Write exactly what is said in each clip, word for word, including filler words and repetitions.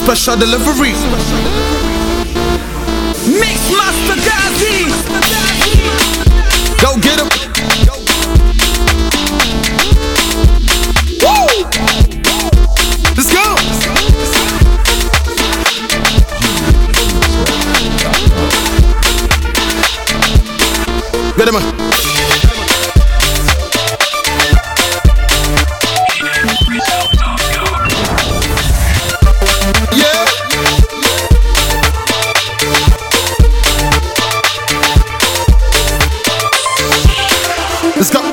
Special delivery. Mix Master Gazi. Go get him. Woo! Let's go. Get him. Let's go.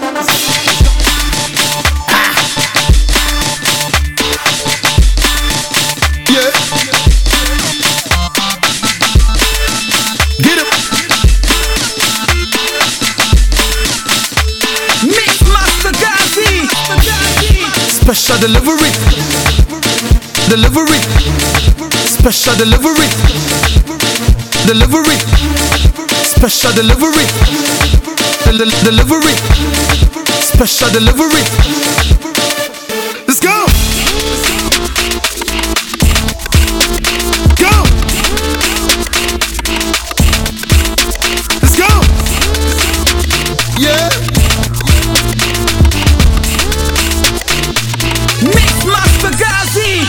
Ah. Yeah. Get him. Mix Master Gazi. Special delivery. Delivery. Special delivery. Delivery. Special delivery. Del delivery, special delivery. Let's go. Go. Let's go. Yeah. Mix Master Gazi.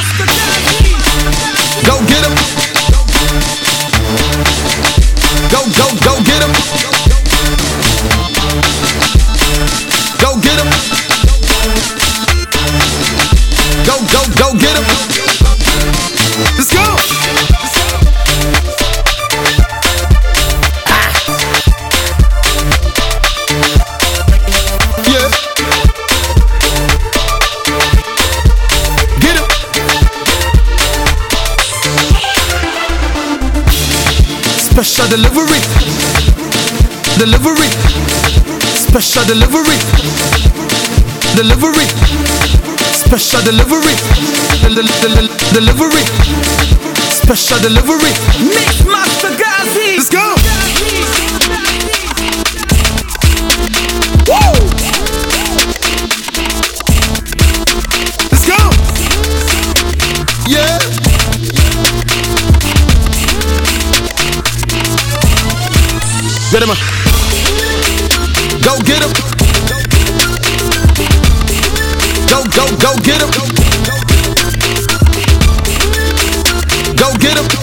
Go get him. Go, go, go get him. Go get him. Go, go, go get him. Let's go. Ah. Yeah. Get him. Special delivery. Delivery. Special delivery. Delivery. Special delivery. Del del delivery. Special delivery. Mix Master Gazi. Let's go. Woo! Let's go. Yeah. Get him. Go get him. Go, go, go get him. Go get him.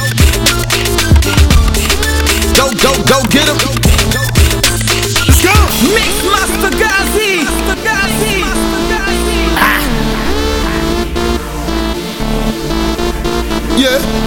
Go, go, go get him. Let's go. Mix Master Gazi. Ah. Yeah.